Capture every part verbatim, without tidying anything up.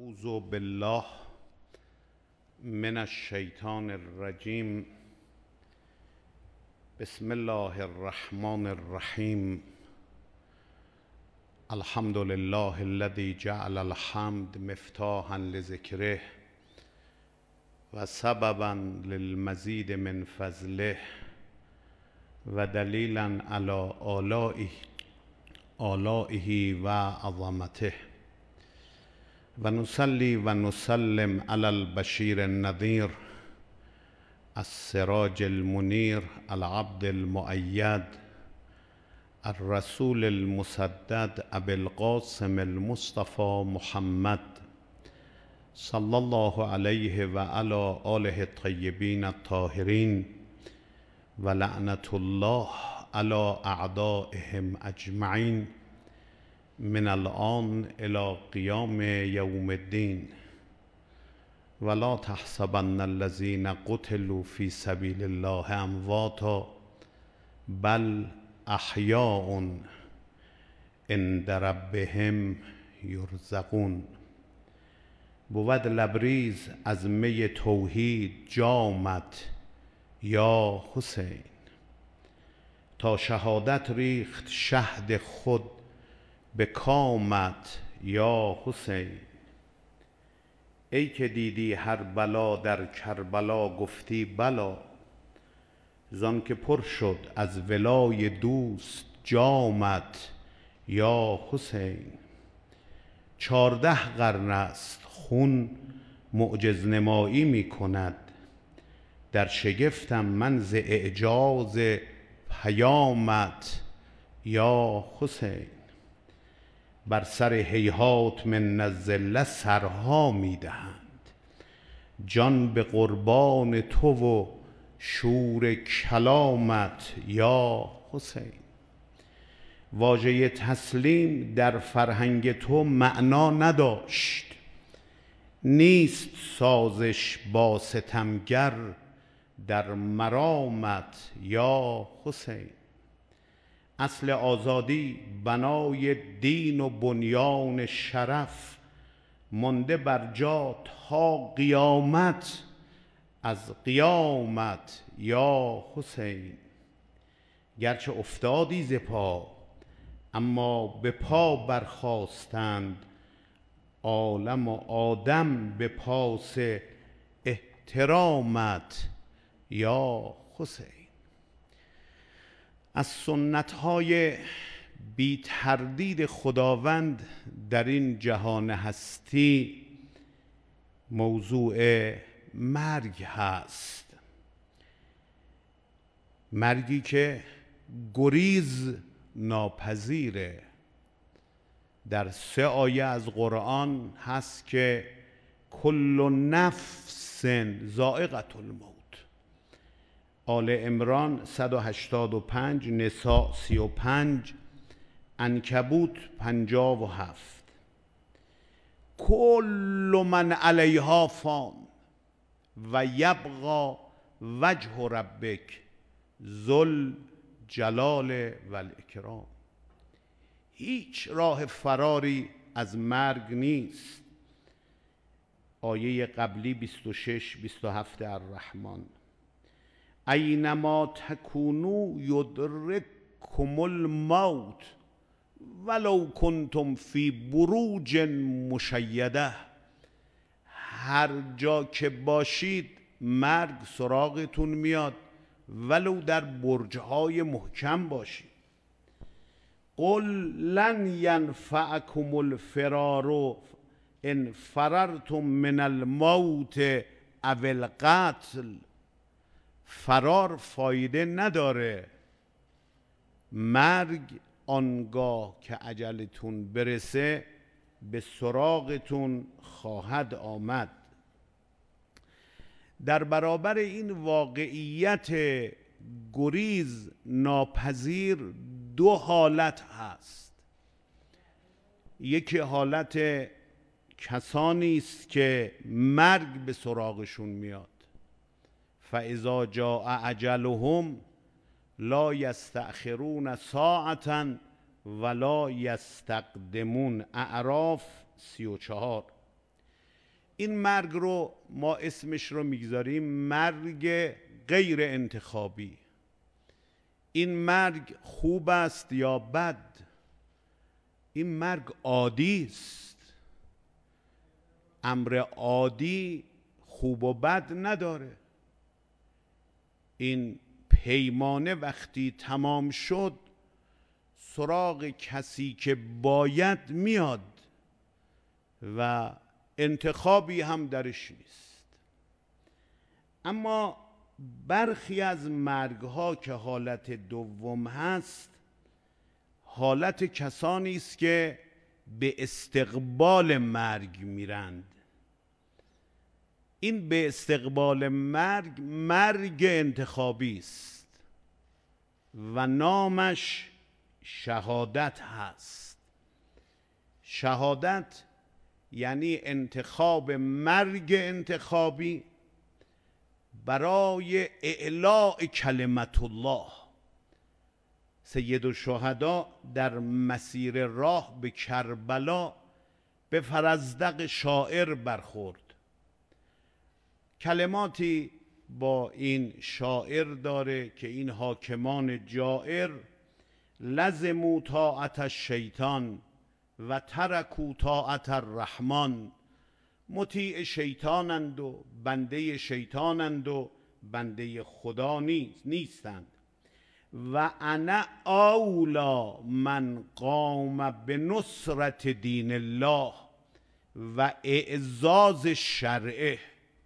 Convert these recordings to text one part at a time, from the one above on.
اعوذ بالله من الشیطان الرجیم. بسم الله الرحمن الرحیم. الحمد لله الذي جعل الحمد مفتاحا لذکره و سببا للمزید من فضله و دلیلا علی آلائه آلائه و عظمته و نصلی و نسلم علی البشیر النذیر السراج المنیر العبد المؤید الرسول المسدد ابی القاسم المصطفى محمد صلی الله علیه و علی آله الطیبین الطاهرین و لعنت الله علی اعدائهم اجمعین من الآن الى قیام یوم الدین. ولا تحسبن الذین قتلوا فی سبیل الله امواتا بل احیاء عند ربهم یرزقون. بود لبریز از می توحید جامت یا حسین، تا شهادت ریخت شهد خود به کامت یا حسین. ای که دیدی هر بلا در کربلا گفتی بلا، زان که پر شد از ولای دوست جامت یا حسین. چارده قرن است خون معجز نمایی می کند، در شگفتم من ز اعجاز پیامت یا حسین. بر سر هیهات من الذله سرها می دهند، جان به قربان تو و شور کلامت یا حسین. واژه تسلیم در فرهنگ تو معنا نداشت، نیست سازش با ستمگر در مرامت یا حسین. اصل آزادی بنای دین و بنیان شرف، مانده بر جا تا قیامت از قیامت یا حسین. گرچه افتادی ز پا اما به پا برخاستند، عالم و آدم به پاس احترامت یا حسین. از سنت‌های بی تردید خداوند در این جهان هستی موضوع مرگ هست. مرگی که گریز ناپذیره. در سه آیه از قرآن هست که کل نفس ذائقة الموت. آل عمران صد و هشتاد و پنج، نساء سی و پنج، عنکبوت پنجاه و هفت. کل من علیها فان و یبقی وجه ربک ذو الجلال و الاکرام. هیچ راه فراری از مرگ نیست. آیه قبلی بیست و شش بیست و هفت الرحمن. اینما تکونوا یدرککم الموت ولو کنتم فی بروج مشیده. هر جا که باشید مرگ سراغتون میاد، ولو در برج‌های محکم باشید. قل لن ینفعکم الفرار ان فررتم من الموت او القتل. فرار فایده نداره. مرگ آنگاه که اجلتون برسه به سراغتون خواهد آمد. در برابر این واقعیت گریز ناپذیر دو حالت هست. یکی حالت کسانی است که مرگ به سراغشون میاد. فاذا جاء اجلهم لا یستأخرون ساعة ولا یستقدمون. اعراف سی و چهار. این مرگ رو ما اسمش رو میگذاریم مرگ غیر انتخابی. این مرگ خوب است یا بد؟ این مرگ عادی است. امر عادی خوب و بد نداره. این پیمانه وقتی تمام شد سراغ کسی که باید میاد و انتخابی هم درش نیست. اما برخی از مرگ‌ها که حالت دوم هست، حالت کسانی است که به استقبال مرگ میرند. این به استقبال مرگ مرگ انتخابی است و نامش شهادت هست. شهادت یعنی انتخاب مرگ انتخابی برای اعلاء کلمت الله. سید الشهدا در مسیر راه به کربلا به فرزدق شاعر برخورد. کلماتی با این شاعر داره که این حاکمان جائر لزموا طاعت الشیطان و ترکوا طاعت الرحمن، مطیع شیطانند و بنده شیطانند و بنده خدا نیستند. و انا اولا من قام به نصرت دین الله و اعزاز شرعه.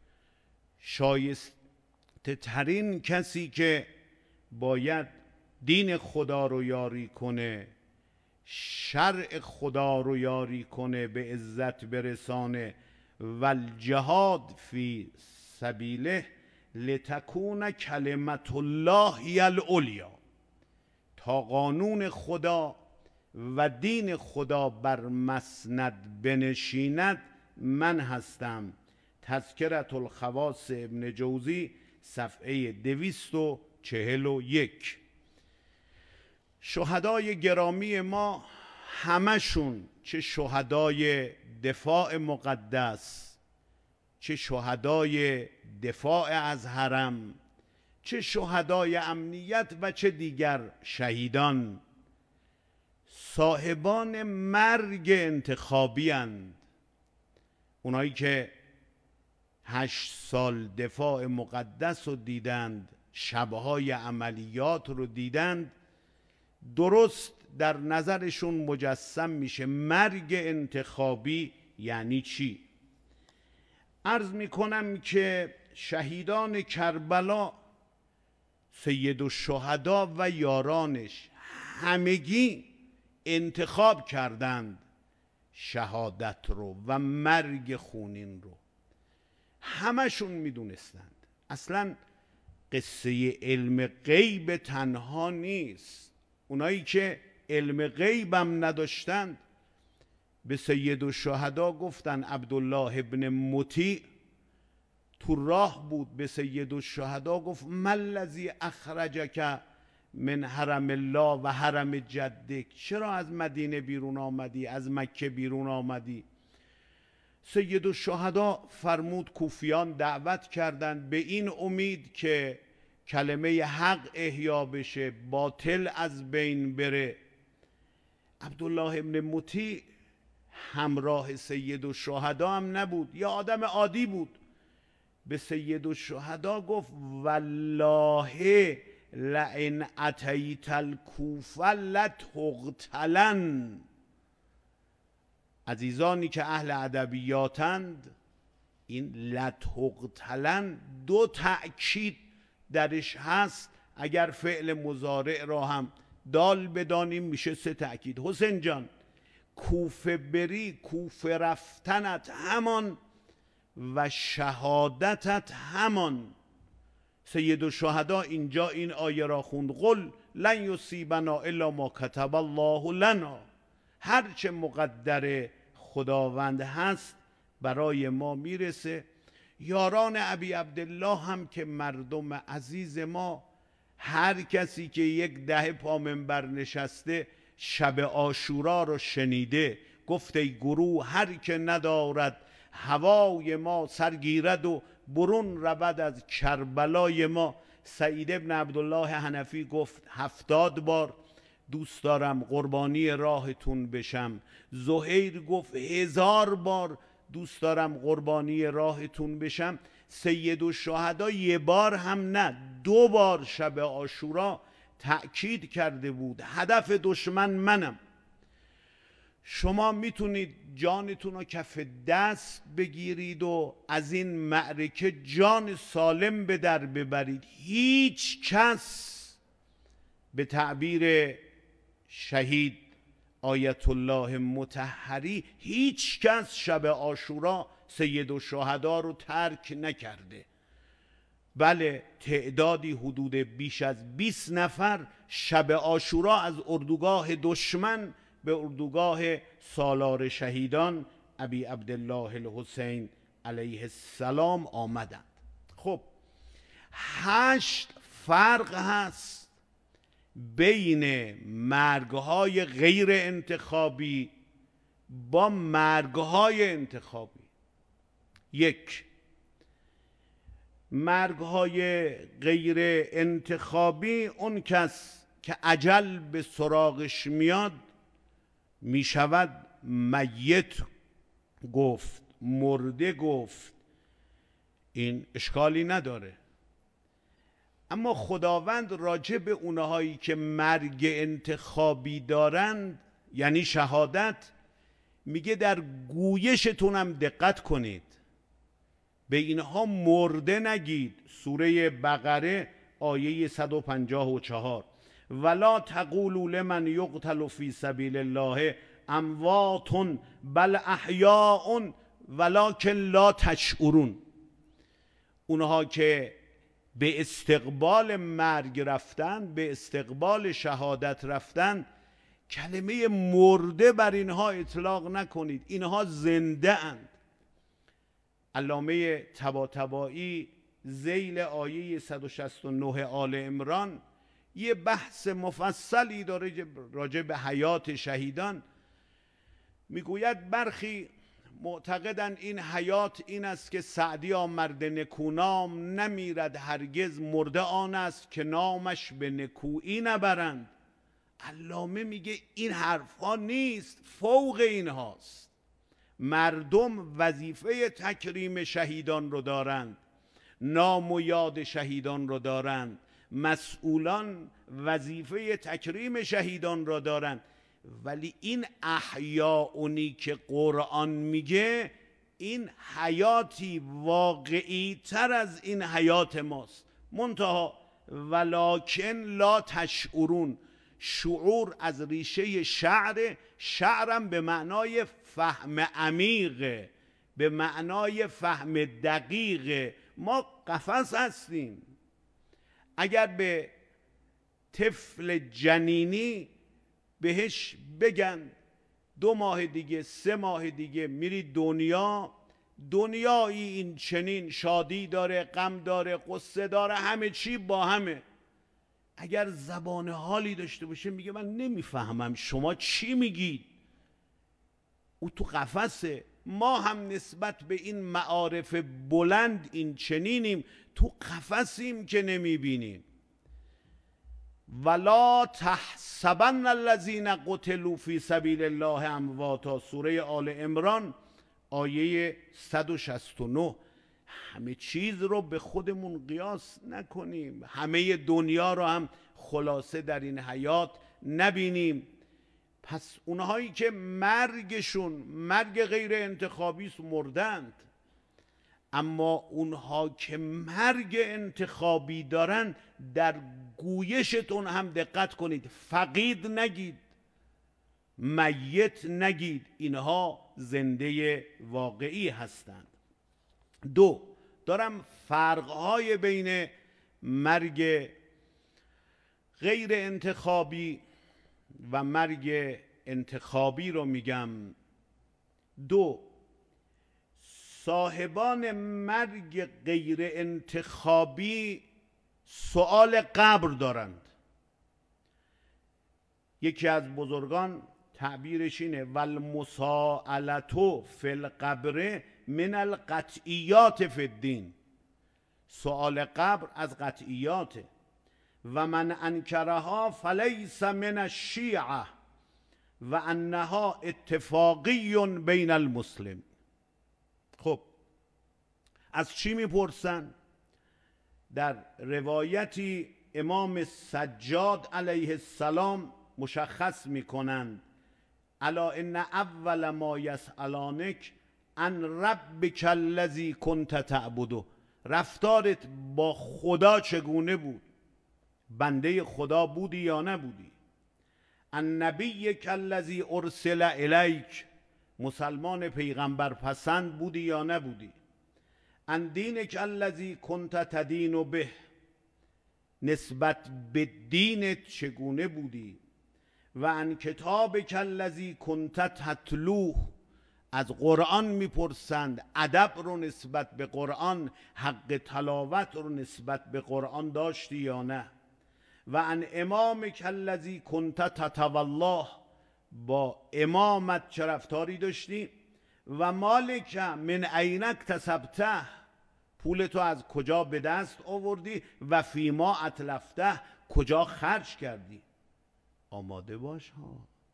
شایسته ترین کسی که باید دین خدا رو یاری کنه، شرع خدا رو یاری کنه، به عزت برسانه، و الجهاد فی سبیله لتکون کلمت الله هی العلیا، تا قانون خدا و دین خدا بر مسند بنشیند من هستم. تذکرة الخواص ابن جوزی صفحه دویست و چهل و یک. شهدای گرامی ما همشون، چه شهدای دفاع مقدس، چه شهدای دفاع از حرم، چه شهدای امنیت و چه دیگر شهیدان، صاحبان مرگ انتخابی اند. اونایی که هشت سال دفاع مقدس رو دیدند، شبهای عملیات رو دیدند، درست در نظرشون مجسم میشه مرگ انتخابی یعنی چی. عرض میکنم که شهیدان کربلا، سید الشهدا و یارانش همگی انتخاب کردند شهادت رو و مرگ خونین رو. همشون میدونستند. اصلا قصه علم غیب تنها نیست. اونایی که علم غیبم نداشتند به سید الشهدا گفتن. عبدالله ابن مطیع تو راه بود، به سید الشهدا گفت ما الذی اخرجک من حرم الله و حرم جدک، چرا از مدینه بیرون آمدی، از مکه بیرون آمدی؟ سید الشهدا فرمود کوفیان دعوت کردند به این امید که کلمه حق احیا بشه، باطل از بین بره. عبدالله ابن مطیع همراه سید الشهدا هم نبود، یا آدم عادی بود. به سید الشهدا گفت والله لئن اتیت الکوفه لتقتلن. عزیزانی که اهل ادبیاتند، این لتقتلن دو تأکید درش هست. اگر فعل مضارع را هم دال بدانیم میشه سه تأکید. حسین جان، کوفه بری، کوفه رفتنت همان و شهادتت همان. سید الشهدا اینجا این آیه را خوند قل لن یصیبنا الا ما کتب الله لنا. هرچه مقدر خداوند هست برای ما میرسه. یاران ابی عبدالله هم که مردم عزیز ما، هر کسی که یک دهه پا منبر نشسته شب عاشورا رو شنیده، گفت ای گروه هر که ندارد هوای ما سرگیرد و برون رود از کربلای ما. سعید ابن عبدالله حنفی گفت هفتاد بار دوست دارم قربانی راهتون بشم. زهیر گفت هزار بار دوست دارم قربانی راهتون بشم. سید الشهدا یه بار هم نه، دو بار شب عاشورا تأکید کرده بود هدف دشمن منم. شما میتونید جانتون رو کف دست بگیرید و از این معرکه جان سالم به در ببرید. هیچ کس به تعبیر شهید آیت الله مطهری، هیچ کس شب عاشورا سید الشهدا رو ترک نکرده. بله تعدادی حدود بیش از بیست نفر شب عاشورا از اردوگاه دشمن به اردوگاه سالار شهیدان ابی عبدالله الحسین علیه السلام آمدند. خب هشت فرق هست بین مرگهای غیر انتخابی با مرگهای انتخابی. یک، مرگهای غیر انتخابی اون کس که اجل به سراغش میاد میشود میت گفت، مرده گفت، این اشکالی نداره. اما خداوند راجع به اونهایی که مرگ انتخابی دارند یعنی شهادت میگه در گویشتون هم دقت کنید، به اینها مرده نگید. سوره بقره آیه صد و پنجاه و چهار ولا تقولوا لمن یقتل فی سبیل الله اموات بل احیاء ولکن لا تشعرون. اونها که به استقبال مرگ رفتن، به استقبال شهادت رفتن، کلمه مرده بر اینها اطلاق نکنید، اینها زنده اند. علامه طباطبایی ذیل آیه صد و شصت و نه آل عمران یه بحث مفصلی داره راجع به حیات شهیدان. میگوید برخی معتقدند این حیات این است که سعدی مرد نکونام نمیرد هرگز، مرده آن است که نامش به نکویی نبرند. علامه میگه این حرفها نیست، فوق این هاست. مردم وظیفه تکریم شهیدان رو دارند، نام و یاد شهیدان رو دارند، مسئولان وظیفه تکریم شهیدان را دارند. ولی این احیاونی که قرآن میگه این حیاتی واقعی تر از این حیات ماست. منتها ولکن لا تشعرون، شعور از ریشه شعر، شعرم به معنای فهم عمیق، به معنای فهم دقیق. ما قفس هستیم. اگر به طفل جنینی بهش بگن دو ماه دیگه، سه ماه دیگه میری دنیا، دنیایی این چنین شادی داره، غم داره، قصه داره، همه چی با همه. اگر زبان حالی داشته باشه میگه من نمیفهمم شما چی میگید. او تو قفسه. ما هم نسبت به این معارف بلند این چنینیم، تو قفسیم که نمیبینیم. ولا تحسبن الذین قتلوا فی سبیل الله امواتا، سوره آل عمران آیه صد و شصت و نه. همه چیز رو به خودمون قیاس نکنیم، همه دنیا رو هم خلاصه در این حیات نبینیم. پس اونهایی که مرگشون مرگ غیر انتخابی است مردند، اما اونها که مرگ انتخابی دارن در گویشتون هم دقت کنید، فقید نگید، میت نگید، اینها زنده واقعی هستند. دو، دارم فرقهای بین مرگ غیر انتخابی و مرگ انتخابی رو میگم. دو، صاحبان مرگ غیر انتخابی سؤال قبر دارند. یکی از بزرگان تعبیرش اینه والمساءلة فی القبر من القطعیات فی الدین. سؤال قبر از قطعیاته. و من انکرها فلیس من الشیعه و انها اتفاقی بین المسلمین. خب از چی میپرسن؟ در روایتی امام سجاد علیه السلام مشخص میکنند الا ان اول ما یسألانک عن ربک الذی کنت تعبده. رفتارت با خدا چگونه بود؟ بنده خدا بودی یا نبودی؟ النبی الذی ارسل الیک. مسلمان پیغمبر پسند بودی یا نبودی؟ ان دینک الذی کنت تدین به. نسبت به دینت چگونه بودی؟ و ان کتابک الذی کنت تتلوه. از قرآن میپرسند ادب رو نسبت به قرآن، حق تلاوت رو نسبت به قرآن داشتی یا نه؟ و ان امامک الذی کنت تتولاه. با امامت چه رفتاری داشتی؟ و مالک من عین اکتسبته. پول تو از کجا به دست آوردی؟ و فیما اتلفته. کجا خرج کردی؟ آماده باش ها.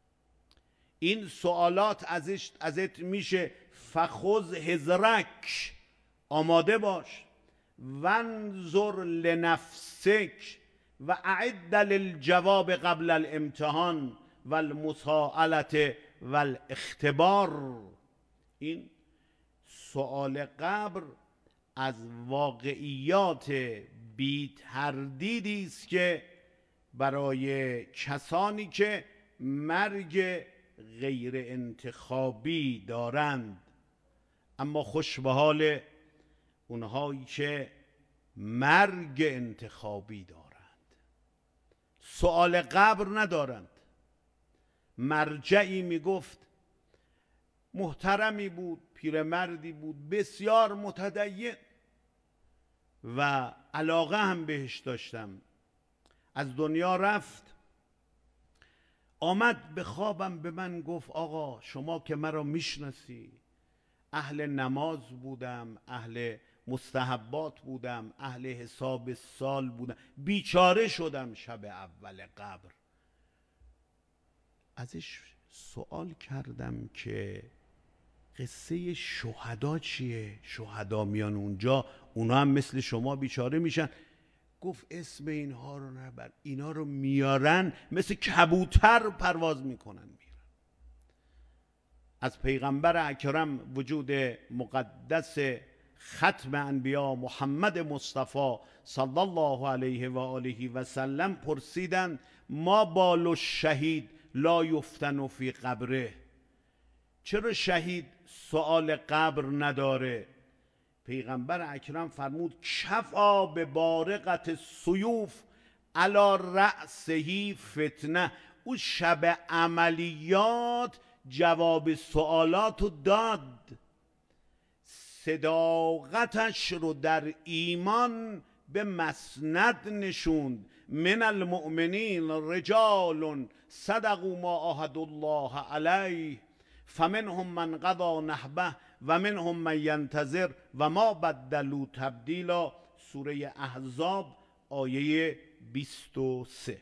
این سوالات ازش ازت میشه فخذ حذرک. آماده باش. وانظر لنفسک و اعد للجواب قبل الامتحان و المساءلة و الاختبار. این سؤال قبر از واقعیات بی تردیدی است که برای کسانی که مرگ غیر انتخابی دارند، اما خوش به حال اونهایی که مرگ انتخابی دارند. سؤال قبر ندارند. مرجعی میگفت، محترمی بود، پیرمردی بود، بسیار متدین و علاقه هم بهش داشتم. از دنیا رفت، آمد به خوابم به من گفت آقا شما که مرا میشناسی، اهل نماز بودم، اهل مستحبات بودم، اهل حساب سال بودم، بیچاره شدم شب اول قبر. ازش سوال کردم که قصه شهدا چیه؟ شهدا میان اونجا، اونا هم مثل شما بیچاره میشن. گفت اسم اینها رو نبر، اینا رو میارن مثل کبوتر پرواز میکنن میرن. از پیغمبر اکرم وجود مقدس ختم انبیا محمد مصطفی صلی الله علیه و آله و سلم پرسیدن ما بال الشهید لا یفتن فی قبره. چرا شهید سؤال قبر نداره؟ پیغمبر اکرم فرمود کفا به بارقت السیوف علی رأسه فتنه. او شب عملیات جواب سوالاتو داد، صداقتش رو در ایمان به مسند نشوند. من المؤمنین رجال صدقوا ما عاهدوا الله علیه فمنهم من قضی نحبه و منهم من ینتظر و ما بدلوا تبدیلا. سوره احزاب آیه بیست و سه.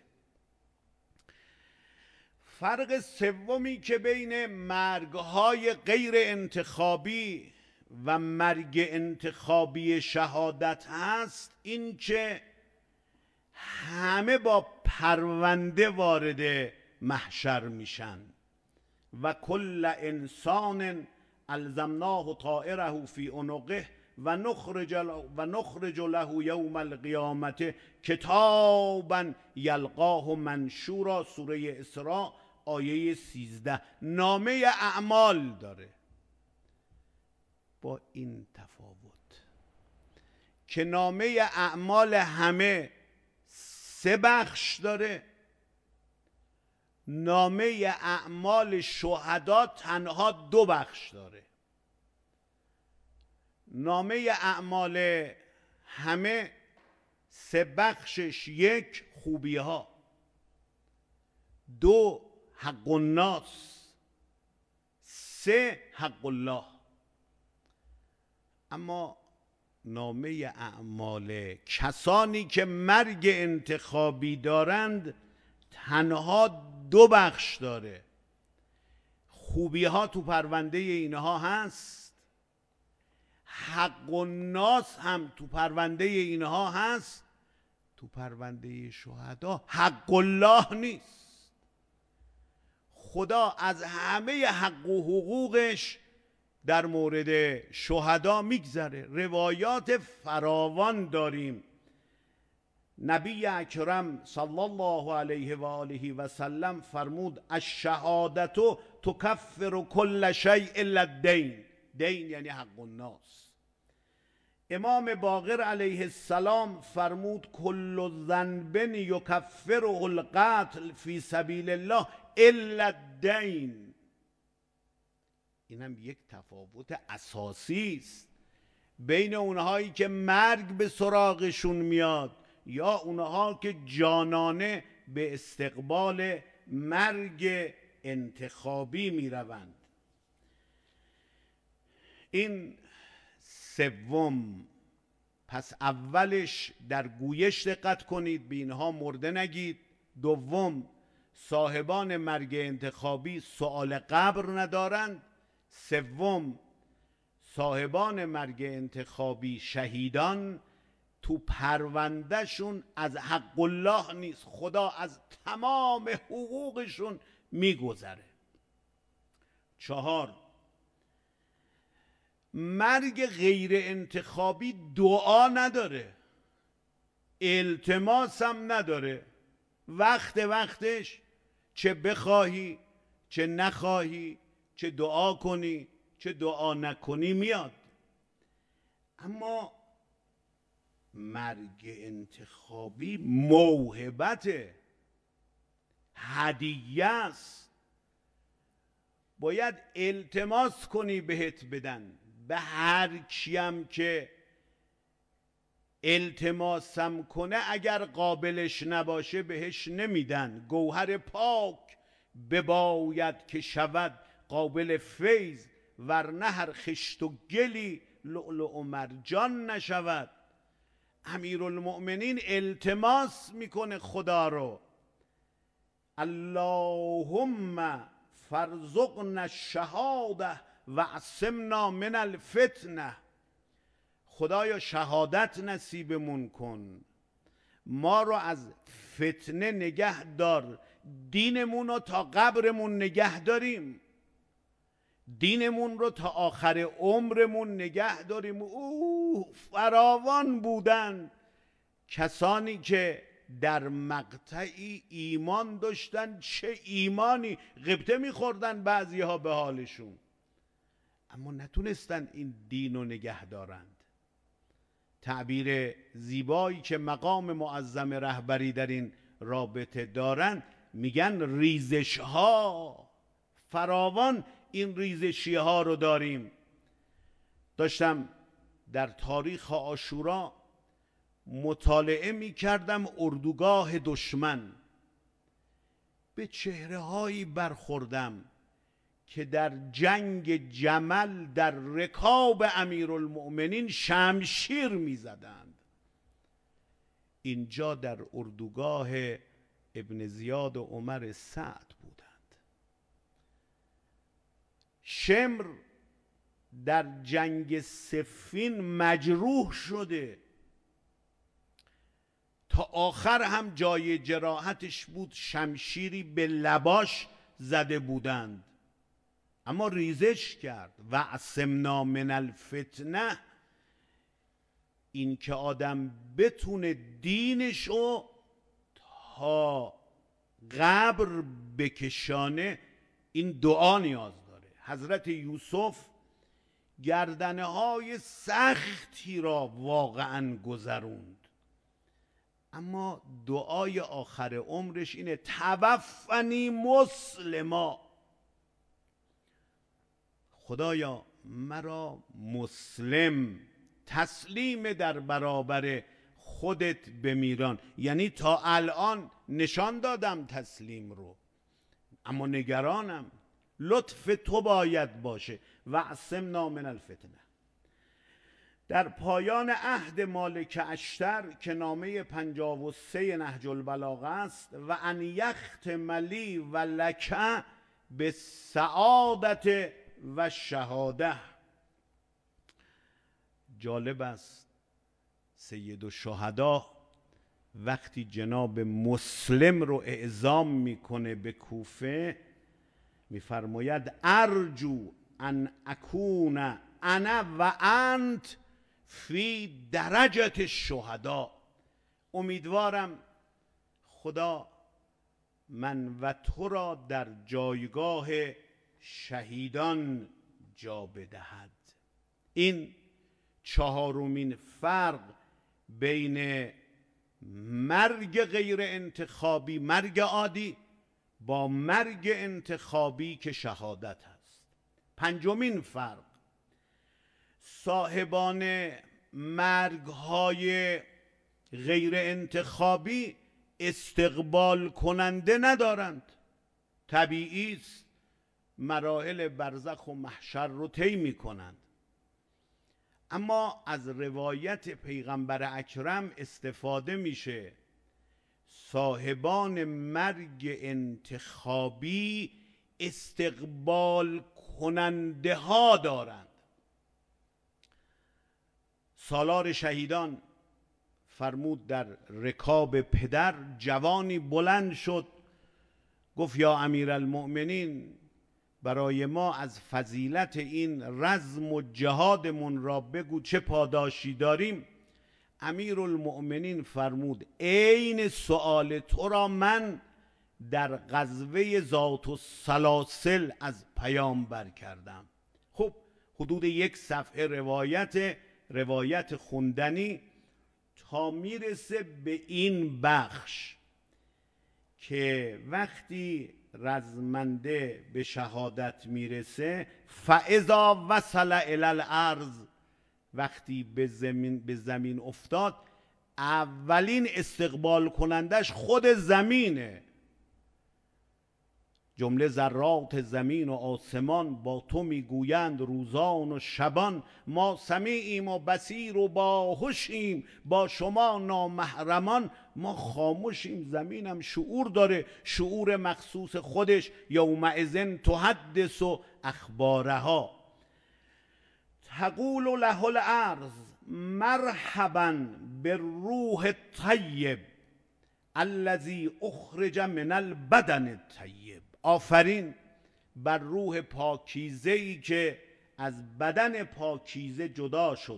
فرق سومی که بین مرگ‌های غیر انتخابی و مرگ انتخابی شهادت هست این که همه با پرونده وارد محشر میشن. و کل انسان الزمناه طائره فی عنقه و نخرج و نخرج له یوم القیامت کتابا یلقاه منشورا. سوره اسراء آیه سیزده. نامه اعمال داره، با این تفاوت که نامه اعمال همه سه بخش داره، نامه اعمال شهدا تنها دو بخش داره. نامه اعمال همه سه بخشش: یک خوبی ها، دو حق الناس، سه حق الله. اما نامه اعمال کسانی که مرگ انتخابی دارند تنها دو بخش داره. خوبی ها تو پرونده اینها هست، حق الناس هم تو پرونده اینها هست، تو پرونده شهدا حق الله نیست. خدا از همه حق و حقوقش در مورد شهدا میگذره. روایات فراوان داریم. نبی اکرم صلی الله علیه و آله و سلم فرمود الشهادت تکفر کل شیء الا الدین. دین یعنی حق الناس. امام باقر علیه السلام فرمود کل ذنب یکفره القتل فی سبیل الله الا الدین. اینم یک تفاوت اساسی است بین اونهایی که مرگ به سراغشون میاد یا اونها که جانانه به استقبال مرگ انتخابی میروند. این سوم. پس اولش در گویش دقت کنید، به اینها مرده نگید. دوم، صاحبان مرگ انتخابی سؤال قبر ندارند. سوم، صاحبان مرگ انتخابی شهیدان تو پروندهشون از حق الله نیست، خدا از تمام حقوقشون میگذره. چهار، مرگ غیر انتخابی دعا نداره، التماس هم نداره. وقت وقتش چه بخواهی چه نخواهی، چه دعا کنی چه دعا نکنی میاد. اما مرگ انتخابی موهبته، هدیه است. باید التماس کنی بهت بدن. به هر کیم که التماسم کنه اگر قابلش نباشه بهش نمیدن. گوهر پاک بباید که شود قابل فیض، ورنه هر خشت و گلی لؤلؤ و مرجان نشود. امیرالمؤمنین التماس میکنه خدا رو، اللهم فرزقنا الشهاده و عصمنا من الفتنه. خدایا شهادت نصیبمون کن، ما رو از فتنه نگه دار، دینمون رو تا قبرمون نگه داریم، دینمون رو تا آخر عمرمون نگه داریم. اوه فراوان بودن کسانی که در مقطعی ایمان داشتن، چه ایمانی، غبطه میخوردن بعضی ها به حالشون، اما نتونستن این دین رو نگه دارند. تعبیر زیبایی که مقام معظم رهبری در این رابطه دارن، میگن ریزش ها فراوان. این ریزشی ها رو داریم. داشتم در تاریخ عاشورا مطالعه می کردم اردوگاه دشمن، به چهره هایی برخوردم که در جنگ جمل در رکاب امیرالمؤمنین شمشیر می زدند. اینجا در اردوگاه ابن زیاد و عمر سعد بودند. شمر در جنگ صفین مجروح شده، تا آخر هم جای جراحتش بود، شمشیری به لباش زده بودند، اما ریزش کرد. و عصمنا من الفتنه، این که آدم بتونه دینشو تا قبر بکشانه، این دعا نیاز داره. حضرت یوسف گردنه های سختی را واقعا گذروند، اما دعای آخر عمرش اینه توفنی مسلما. خدایا مرا مسلم تسلیم در برابر خودت بمیران. یعنی تا الان نشان دادم تسلیم رو، اما نگرانم، لطف تو باید باشه. و عصمنا من الفتنه. در پایان عهد مالک اشتر که نامه پنجاه و سه نهج البلاغه است و ان یختم لی و لک به سعادت و شهاده. جالب است سید الشهدا وقتی جناب مسلم رو اعزام میکنه به کوفه میفرماید ارجو ان اکون انا و انت فی درجت الشهدا. امیدوارم خدا من و تو را در جایگاه شهیدان جا بدهد. این چهارمین فرق بین مرگ غیر انتخابی، مرگ عادی، با مرگ انتخابی که شهادت هست. پنجمین فرق، صاحبان مرگ‌های غیر انتخابی استقبال کننده ندارند. طبیعی است مراحل برزخ و محشر رو طی می‌کنند، اما از روایت پیغمبر اکرم استفاده میشه صاحبان مرگ انتخابی استقبال کننده ها دارند. سالار شهیدان فرمود در رکاب پدر جوانی بلند شد گفت یا امیرالمؤمنین برای ما از فضیلت این رزم و جهادمون را بگو، چه پاداشی داریم؟ امیرالمؤمنین فرمود عین سؤال تو را من در غزوه ذات السلاسل از پیامبر کردم. خب حدود یک صفحه روایت روایت خوندنی تا میرسه به این بخش که وقتی رزمنده به شهادت میرسه فاذا وصل الی الارض، وقتی به زمین به زمین افتاد اولین استقبال کنندش خود زمینه. جمله ذرات زمین و آسمان با تو میگویند روزان و شبان، ما سمیعیم و بصیر و باهوشیم با شما نامحرمان. ما خاموشیم، زمینم شعور داره، شعور مخصوص خودش. یومئذ تحدث اخبارها تقول له الارض مرحبا بالروح الطیب الذی اخرج من البدن الطیب. آفرین بر روح پاکیزه‌ای که از بدن پاکیزه جدا شد.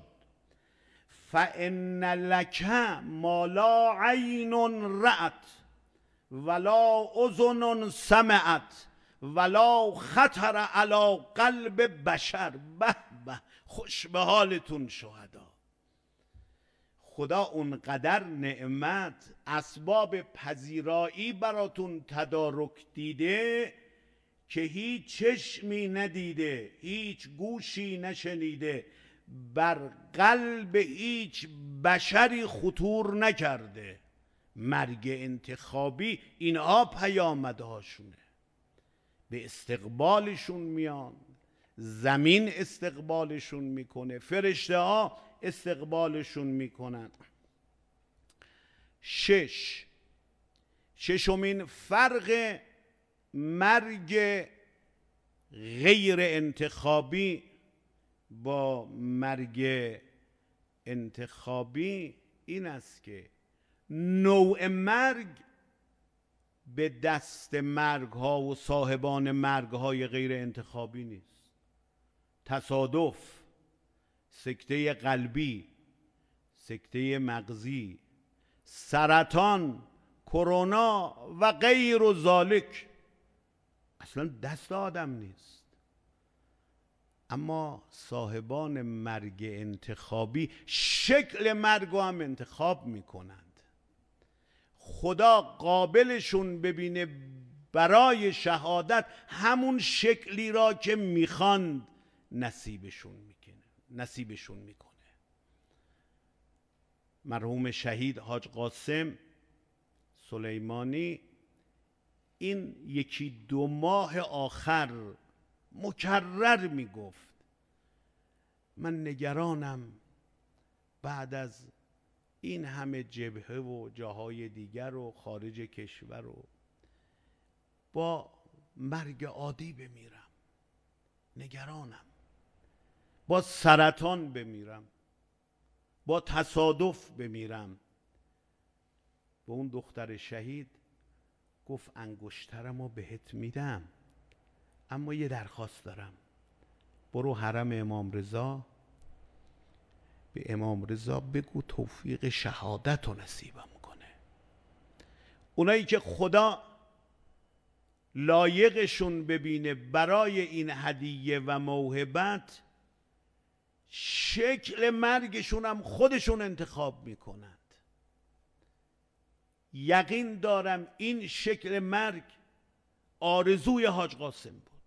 فإن لک ما لا عین رأت ولا اذن سمعت ولا خطر علی قلب بشر. به به، خوش به حالتون شهدا. خدا اونقدر نعمت، اسباب پذیرایی براتون تدارک دیده که هیچ چشمی ندیده، هیچ گوشی نشنیده، بر قلب هیچ بشری خطور نکرده. مرگ انتخابی اینها پیامدهاشونه. به استقبالشون میان، زمین استقبالشون میکنه، فرشته ها استقبالشون میکنن. شش ششمین فرق مرگ غیر انتخابی با مرگ انتخابی این است که نوع مرگ به دست مرگ ها و صاحبان مرگ های غیر انتخابی نیست. تصادف، سکته قلبی، سکته مغزی، سرطان، کرونا و غیر و ذالک اصلا دست آدم نیست. اما صاحبان مرگ انتخابی شکل مرگ رو هم انتخاب میکنند. خدا قابلشون ببینه برای شهادت همون شکلی را که میخواند نصیبشون میکنه نصیبشون میکنه. مرحوم شهید حاج قاسم سلیمانی این یکی دو ماه آخر مکرر میگفت من نگرانم بعد از این همه جبهه و جاهای دیگر و خارج کشور و با مرگ عادی بمیرم، نگرانم. با سرطان بمیرم، با تصادف بمیرم. به اون دختر شهید گفت انگشترم رو بهت میدم، اما یه درخواست دارم، برو حرم امام رضا، به امام رضا بگو توفیق شهادت رو نصیبم کنه. اونایی که خدا لایقشون ببینه برای این هدیه و موهبت، شکل مرگشون هم خودشون انتخاب میکنند. یقین دارم این شکل مرگ آرزوی حاج قاسم بود،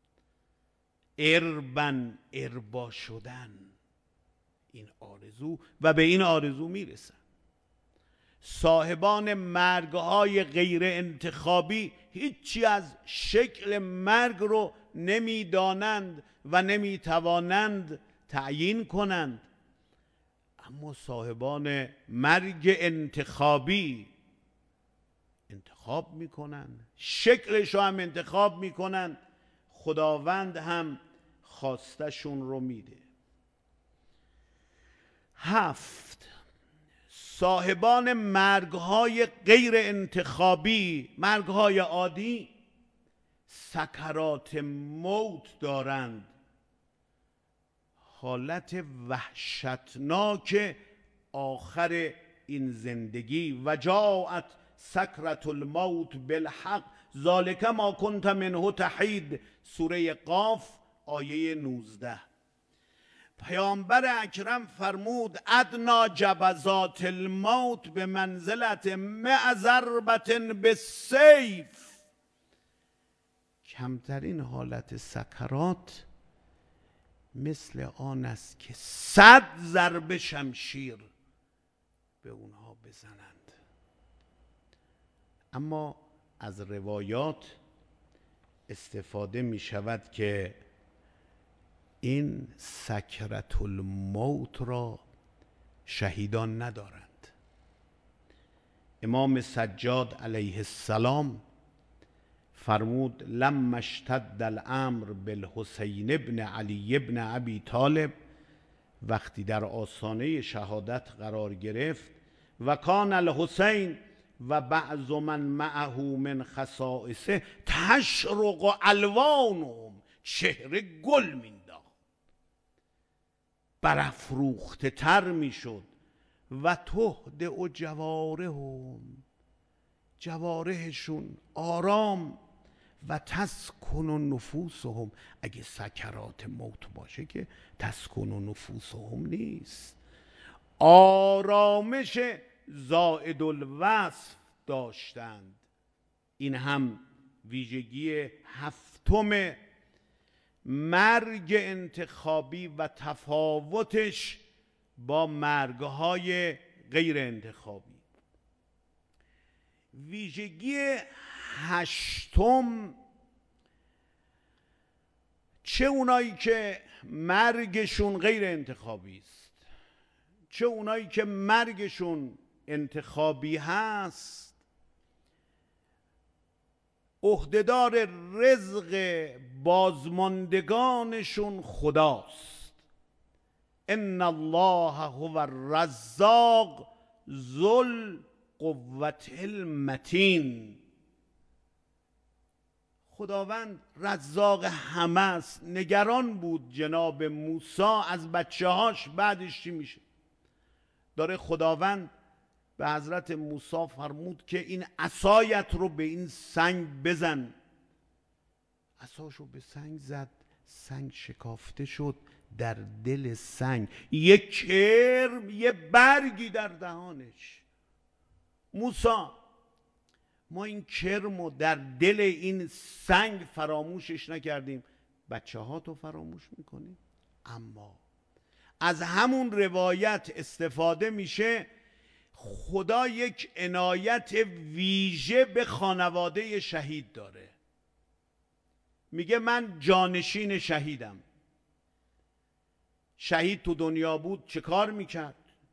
اربن اربا شدن، این آرزو، و به این آرزو میرسن. صاحبان مرگهای غیر انتخابی هیچی از شکل مرگ رو نمیدانند و نمیتوانند تعیین کنند، اما صاحبان مرگ انتخابی انتخاب میکنن، شکلش رو هم انتخاب میکنن، خداوند هم خواستشون رو میده. هفت، صاحبان مرگهای غیر انتخابی، مرگهای عادی، سکرات موت دارند، حالت وحشتناک آخر این زندگی. و جاءت سکرت الموت بالحق ذالک ما کنت منه تحید، سوره قاف آیه نوزده. پیامبر اکرم فرمود ادنا جبزات الموت به منزلت مع ضربة بالسیف، کمترین حالت سکرات مثل آن است که صد ضربه شمشیر به اونها بزنند. اما از روایات استفاده می شود که این سکرت الموت را شهیدان ندارند. امام سجاد علیه السلام فرمود لما اشتد الامر بالحسین ابن علی ابن ابی طالب، وقتی در آستانه شهادت قرار گرفت، و کان الحسین و بعض من معه من خصائصه تشرق الوانهم، چهره گل مینداخت، برافروخته تر میشد. و تهدئ جوارحهم، جوارحشون آرام، و تسکن نفوسهم، اگه سکرات موت باشه که تسکن نفوسهم نیست، آرامش زائد الوصف داشتند. این هم ویژگی هفتم مرگ انتخابی و تفاوتش با مرگهای غیر انتخابی. ویژگی هشتم، چه اونایی که مرگشون غیر انتخابی است، چه اونایی که مرگشون انتخابی هست، عهدهدار رزق بازماندگانشون خداست. ان الله هو الرزاق ذو القوة المتین. خداوند رزاق همه است. نگران بود جناب موسی از بچه هاش بعدش چی میشه. داره خداوند به حضرت موسی فرمود که این عصایت رو به این سنگ بزن. عصاشو به سنگ زد، سنگ شکافته شد، در دل سنگ یک کرم، یه برگی در دهانش. موسی ما این کرمو در دل این سنگ فراموشش نکردیم، بچه ها تو فراموش میکنیم. اما از همون روایت استفاده میشه خدا یک عنایت ویژه به خانواده شهید داره. میگه من جانشین شهیدم. شهید تو دنیا بود چه کار میکرد؟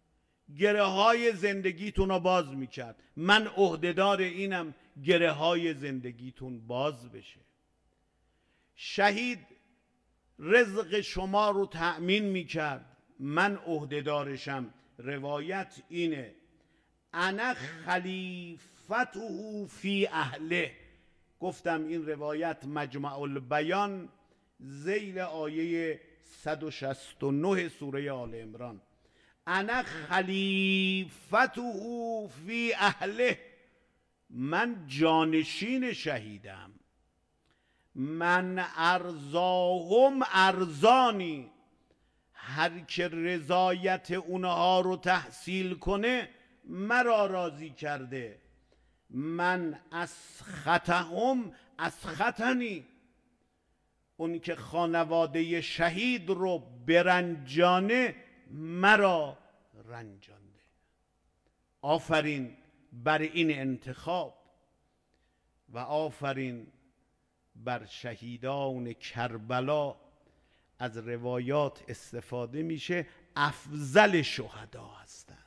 گره های زندگیتون رو باز میکرد. من عهدهدار اینم گره های زندگیتون باز بشه. شهید رزق شما رو تأمین میکرد، من عهدهدارشم. روایت اینه انا خلیفته فی اهله. گفتم این روایت مجمع البیان ذیل آیه صد و شصت و نه سوره آل عمران. انا خلیفته فی اهله، من جانشین شهیدم. من ارزاهم ارزانی، هر که رضایت اونها رو تحصیل کنه مرا راضی کرده. من اسخطهم اسخطنی، اون که خانواده شهید رو برنجانه مرا رنجانده. آفرین بر این انتخاب و آفرین بر شهیدان کربلا. از روایات استفاده میشه افضل شهدا هستند.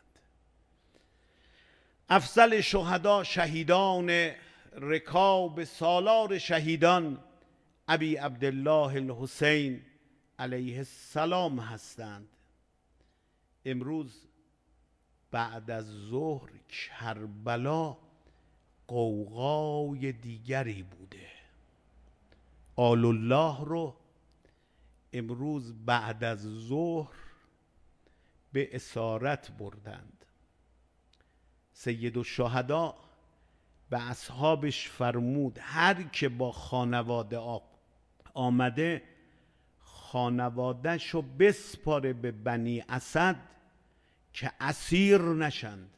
افضل شهدا شهیدان رکاب سالار شهیدان ابی عبدالله الحسین علیه السلام هستند. امروز بعد از ظهر کربلا قوقای دیگری بوده. آل الله رو امروز بعد از ظهر به اسارت بردند. سید الشهدا به اصحابش فرمود هر که با خانواده آمده خانواده‌شو بسپاره به بنی اسد که اسیر نشند.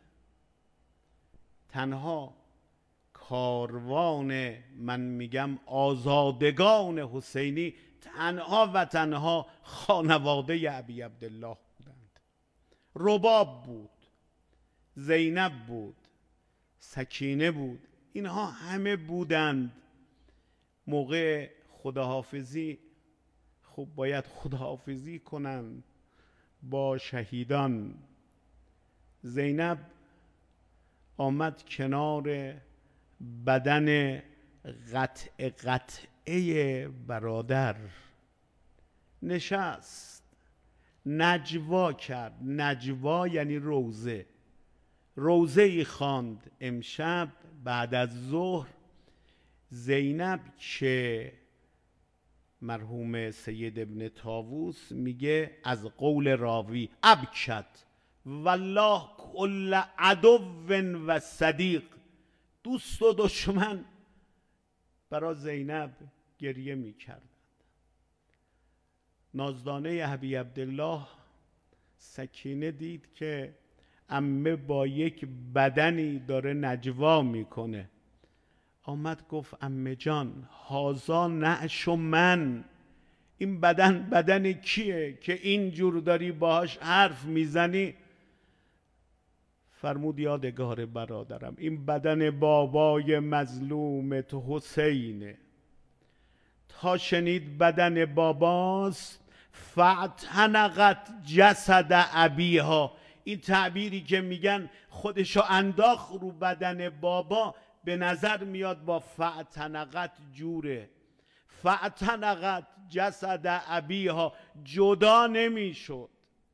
تنها کاروان من میگم آزادگان حسینی تنها و تنها خانواده ابی عبدالله بودند. رباب بود، زینب بود، سکینه بود، اینها همه بودند. موقع خداحافظی خب باید خداحافظی کنند با شهیدان. زینب آمد کنار بدن قطع قطعه برادر نشست، نجوا کرد. نجوا یعنی روزه. روزه ای خواند امشب بعد از ظهر. زینب که مرحوم سید ابن طاووس میگه از قول راوی ابکت والله کل عدو و صدیق، دوست و دشمن برای زینب گریه میکردند. نازدانه ابی عبدالله سکینه دید که عمه با یک بدنی داره نجوا میکنه. آمد گفت عمه جان هازا نعش من، این بدن بدن کیه که اینجور داری باهاش حرف میزنی؟ فرمود یادگار برادرم این بدن بابای مظلومت حسینه. تا شنید بدن باباست فاعتنقت جسد ابیها، این تعبیری که میگن خودشو انداخت رو بدن بابا به نظر میاد با فاعتنقت جوره. فاعتنقت جسد ابیها، جدا نمیشد.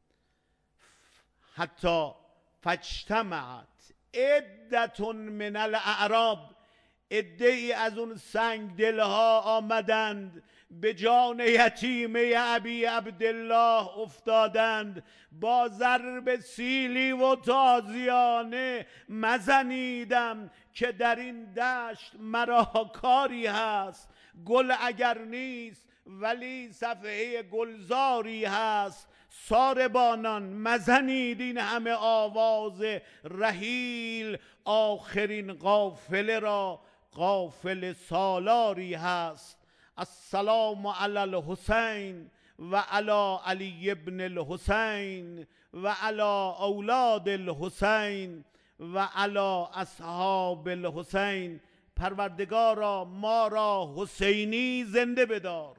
حتی فاجتمعت عدة من الاعراب، عده‌ای از اون سنگ دلها آمدند به جان یتیمه ابی عبدالله افتادند. با ضرب سیلی و تازیانه مزنیدم که در این دشت مرا کاری هست. گل اگر نیست ولی صفحه گلزاری هست. ساربانان مزنید این همه آواز رحیل، آخرین قافله را قافله سالاری هست. السلام علی الحسین و علی علی ابن الحسین و علی اولاد الحسین و علی اصحاب الحسین. پروردگارا ما را حسینی زنده بدار،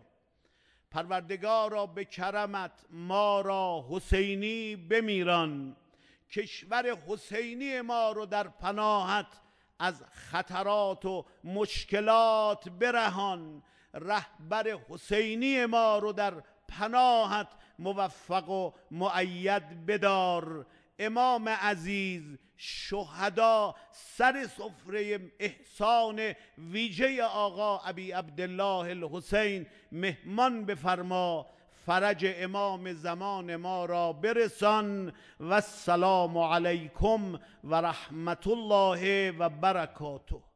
پروردگارا به کرمت ما را حسینی بمیران کشور حسینی ما رو در پناهت از خطرات و مشکلات برهان. رهبر حسینی ما رو در پناهت موفق و مؤید بدار. امام عزیز، شهدا سر سفره احسان ویژه آقا ابی عبدالله الحسین مهمان بفرما. فرج امام زمان ما را برسان. و السلام علیکم و رحمت الله و برکاته.